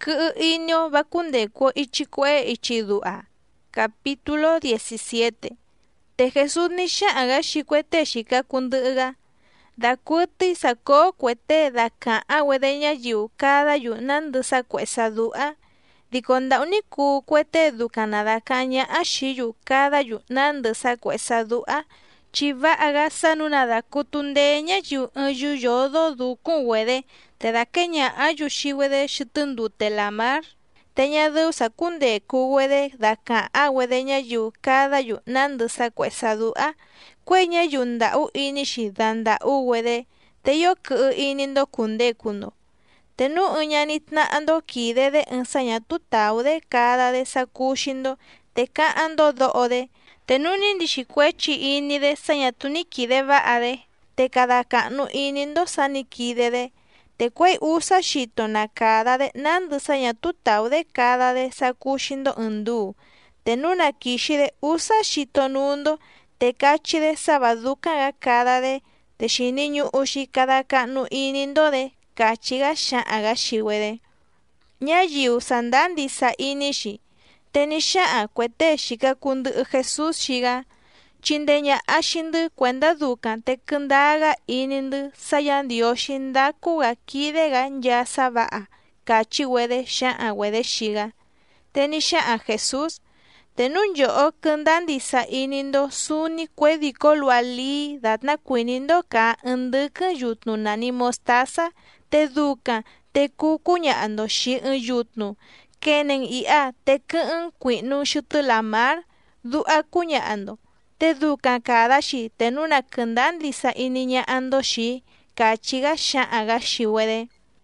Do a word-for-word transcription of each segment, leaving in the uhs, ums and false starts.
Kɨ'ɨ inio bakundekuo ichikue ichidua. Capítulo diecisiete. Te Jesús ni xa'aga xikuete xika kundɨ'ɨga. Dakuɨtɨ sako kuete daka'a wede ñayiu kada yu'u nandɨ sakue'e sadu'a. Diko nda'u ni kuu kuete dukana daka'a ña'a xiyu kada yu'u nandɨ sakue'e sadu'a. Chi va'aga sanuna dakutundee ñayiu ɨɨn yuu yodo dukun wede te dakeña'a yuxiwede xɨtɨ ndute lamar. Te ñadɨu sakundeku wede daka'a wede ñayiu kada yu'u nandɨ sakue'e sadu'a. Kue ñayiu nda'u inixi danda'u wede te yo kɨ'ɨ inindo kundekundo. Te nu ɨɨn ñani tna'ando kidede ɨɨn saña tutaude kadade sakuxindo te ka'ando do'ode. Te nu ni ndixi kuechi inide saña tu ni kide va'ade te kada ka'nu inindo sani kidede. Te kue'i usa xito nakadade nandɨ saña tutaude kadade sakuxindo ɨɨn nduu. Te nu nakixide usa xito nuundo te kachide sava dukaga kadade te xini ñu'uxi kada ka'nu inindode, kachiga xa'aga xiwede. Ñayiu sanda ndisa inixi te ni xa'a kuete xika kundɨ'ɨ Jesús xiga. Chindeña'a xindɨ kuenda dukan te kɨndaaga inindɨ sa Yandióxi ndakuga kidega nyasa va'a, kachi wede xa'a wede xiga. Te ni xa'a Jesús: te nu nyo'o kɨnda ndisa inindo suni kuediko lualí datna kuinindo kaa ɨɨn ndɨkɨn yutnu nani mostasa, te dukan te kuu kuña'ando xi ɨɨn yutnu kenen i'ya te kɨ'ɨn kui'nu xɨtɨ lamar, du'a kuña'ando. Te dukan kadaxi te nu na kɨnda ndisa ini ña'ando xi, kachiga xa'aga xiwede.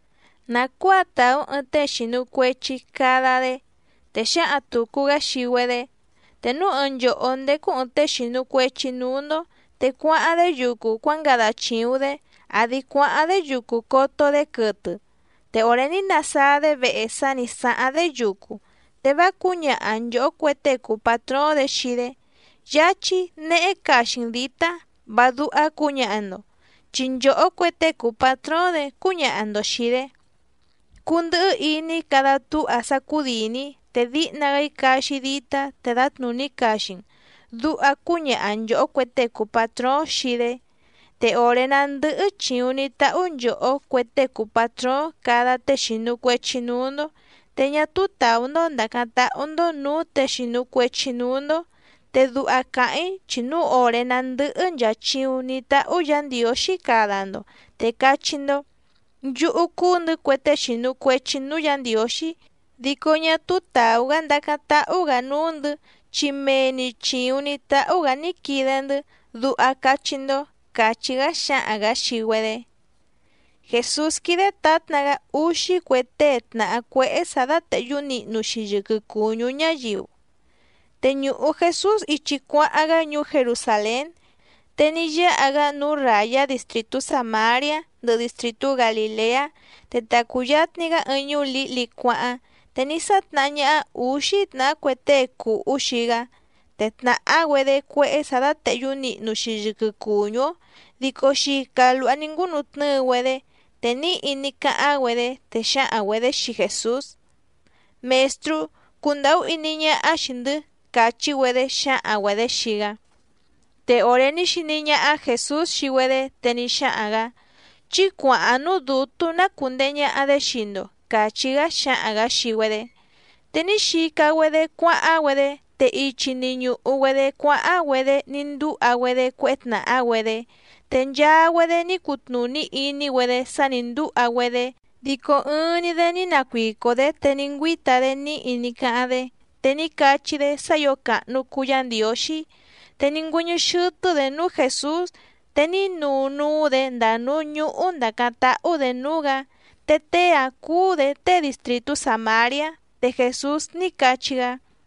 Naku'a tau ɨɨn tee xinukuechi kadade te xa'a tukuga xiwede. Te nu ɨɨn nyo'o ndeku ɨɨn tee xinukuechi nuundo te kua'ade yuku kuangada chiude, adi kua'ade yuku kotode kɨtɨ. Te ore ni nasaade ve'e sani sa'ade yuku, te va kuña'a nyo'o kuete ku patrón xide: yachi ne'e kaxin dita, va du'a kuña'ando. Chi nyo'o kuete ku patrónde kuña'ando xide: kundɨ'ɨ ini kada tu'a sakudini te di'naga ikaxi dita te datnuni kaxin, du'a kuña'a nyo'o kuete ku patrón xide. Te ore nandɨ'ɨ chiuni ta'u nyo'o kuete ku patrón kada te xinukuechi nuundo, te ñatu taundo ndakata'undo nuu te xinukuechi nuundo. Te du'a ka'in chi nu ore nandɨ'ɨ nyachiuni ta'u Yandióxi kadando te kachindo: yu'u kuundɨ kuete xinukuechi nuu Yandióxi, diko ñatu tauga ndakata'uga nuundɨ chi meni chiuni ta'uga ni kidendɨ, du'a kachindo, kachiga xa'aga xiwede. Jesús kide tatnaga uxi kuete tna'a kue'e sadate'yu ni'nuxi yɨkɨ kuñu ñayiu. Te ñu'u Jesús ichi kua'aga ñuu Jerusalén. Te ni ya'aga nuu raya distritu Samaria ndɨ distritu Galilea, te takuyatniga ɨɨn ñuu li'li kua'an. Te ni satna'a ña'a uxi tna'a kuete ku'u xiga. Te tna'a wede kue'e sadate'yu ni'nuxi yɨkɨ kuñuo, diko xika lu'a ningunu tnɨɨ wede. Te ni'i ni ka'an wede te xa'a wede xi Jesús: mestru, kunda'u ini ña'a xindɨ, kachi wede xa'a wede xiga. Te ore ni xini ña'a Jesús xiwede te ni xa'aga: chi kua'an nuu dutu na kundeña'ade xindo, kachiga xa'aga xiwede. Te ni xika wede kua'an wede te ichi ni ñu'u wede kua'an wede ni ndu'a wede kue'e tna'a wede. Te nyaa wede ni kutnuni ini wede sani ndu'a wede, diko ɨɨnide ni nakuikode te ni nguitade ni'i ni ka'ande, te ni kachide sayo ka'nu ku Yandióxi. Te ni nguɨñɨ xɨtɨde nuu Jesús, te ni nuu nuude nda nuu ñu'u ndakata'ude nuuga. Te tea kuude te distritu Samaria. Te Jesús ni kachiga: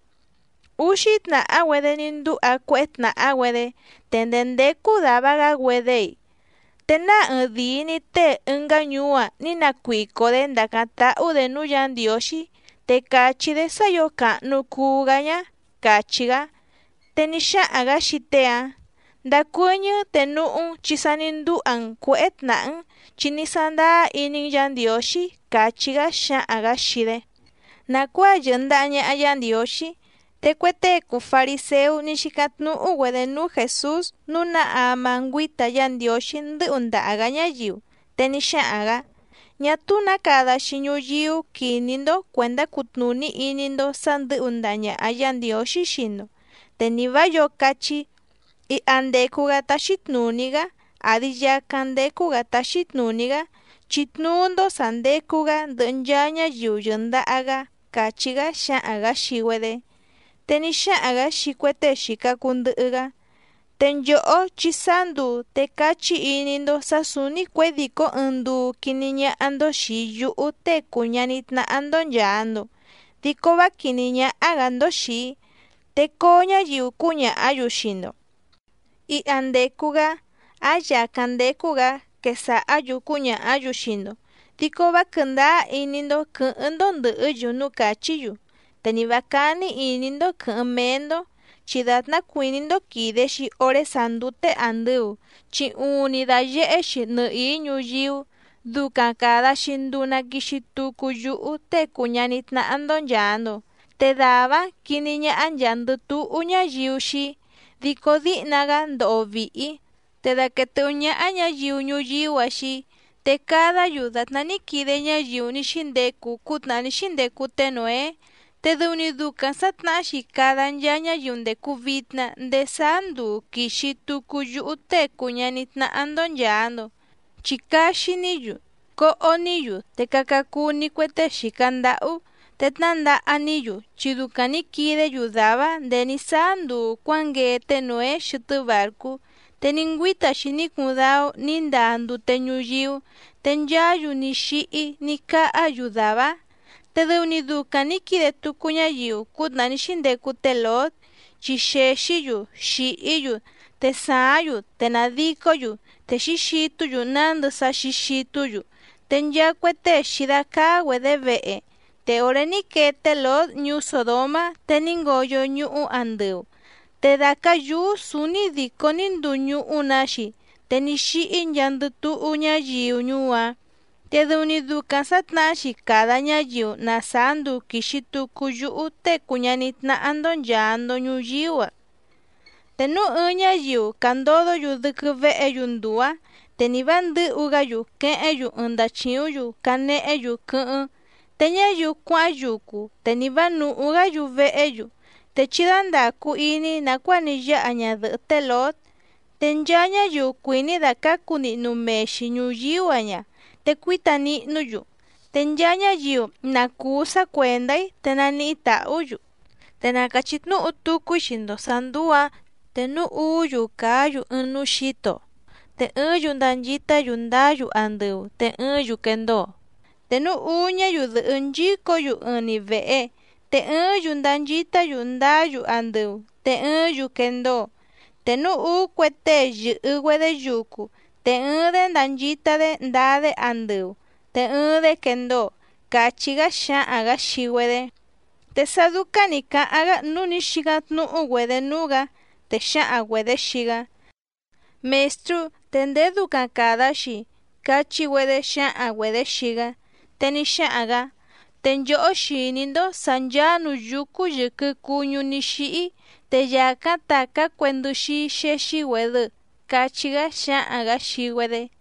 uxi tna'a wede ni ndu'a kue'e tna'a wede, te ndendeku davaga wedei. Te na ɨɨn dii ni tee ɨnga ñuu'a ni nakuikode ndakata'ude nuu Yandióxi, te kachide sayo ka'nu kuugaña, kachiga. Te ni xa'aga xi tea: ndakuɨñɨ te nu'un chi sani ndu'an kue'e tna'an chi ni sandaa inin Yandióxi, kachiga xa'aga xide. nakua yundaña ayan dioshi, te cuete ku fariseo nishikatnu uwede nu Jesús nuna amanguita yan dioshi ndi unda agaña yiu, te nisha aga. Ñatuna kada shiñu yiu kinindo cuenda kutnuni inindo sandi undaña ayan dioshi shindo, te nivayo kachi i ande kuga tashitnuniga, adilla kande kuga tashitnuniga, chitnundo sande kuga dunjaña yiu yunda aga, kachiga sha aga shiwede. Teni sha aga shikwete shikakunduga. Ten yoo chisandu te kachi inindo sasuni kwediko undu kiniña ando shi yuu te kuñanitna ando yando. Dikoba kiniña agando shi, te koña yiu kuña ayushindo. I ande kuga, aya kande kuga, kesa ayu kuña ayushindo. Dikoba kunda inindo kundo ndu yunu kachiyu. Teni bakani inindo kumendo, chidatna kuinindo kideshi ore sandute andu, chi unida yeeshi nu iñu yiu, duka kada shinduna kishituku yuu te kuñanitna andon yando, te daba kiniña anyandu tu uña yiushi, diko dinaga ndo vii, te da que te uña aña yiu ñu yiuashi, te kada yudatna ni kideña yiu ni shindeku kutna ni shindeku te noe, te duni dukan satna shikada nyaña yunde kubitna de sandu kishituku yuu te kuñanitna andon yando. Chikashi niyu, ko oniyu, te kakakuni kwete shikandau, te tnanda aniyu, chidukani kide yudaba de ni sandu kwange te noe shutu barku, te ninguita shinikudao nindandu te nyuyiu, te nyayu ni shii ni ka ayudaba. Te duni dukani kide tukuña yiu kutna ni shindeku te lot, chisheshiyu, shiiyu, te saayu, te nadikoyu, te shishituyu nandu sa shishituyu, te nyakwete shidaka wede vee, te oreni ke te lot nyu Sodoma, te ningoyo nyu andu, te daka yu suni diko nindu nyu unashi, te nishii nyandu tu uña yiu nyua. Te duni dukan satna shikada ñayiu nasandu kishituku yuu te kuñanitna andon yando ñu yiua. Te nu uña yiu kandodo yu duku vee yundua, te ni bandu uga yu kee yu undachiu yu kane yu kuu, te ña yu kwa yuku, te ni banu uga yu vee yu, te chidanda ku ini nakwani ya añadu te lot, te nyaña yu kuini daka kuni numeshi ñu yiuaña, te kuita ni nuyu, te nyaña yiu nakusa kuendai te nani ita uyu, te nakachitnu utuku shindo sandua, te nu uyu kayu unu shito, te uyu ndanjita yundayu andu, te uyu kendo, te nu uña yu de unjiko yu uni vee, te uyu ndanjita yundayu andu, te uyu kendo, te nu u kwete yu wede yuku, te ude ndanjita de ndade andu, te ude kendo, kachiga sha aga shiwede. Te saduka nika aga nuni shiga nu uwede nuga, te sha agwede shiga. Maestru, tende duka kadashi, kachi wede sha agwede shiga, te ni sha aga, ten yo shinindo sanjanu yuku yuku kunyu nishii, te yaka taka kwendu shi sheshi wedu, kachiga sha aga shiwede.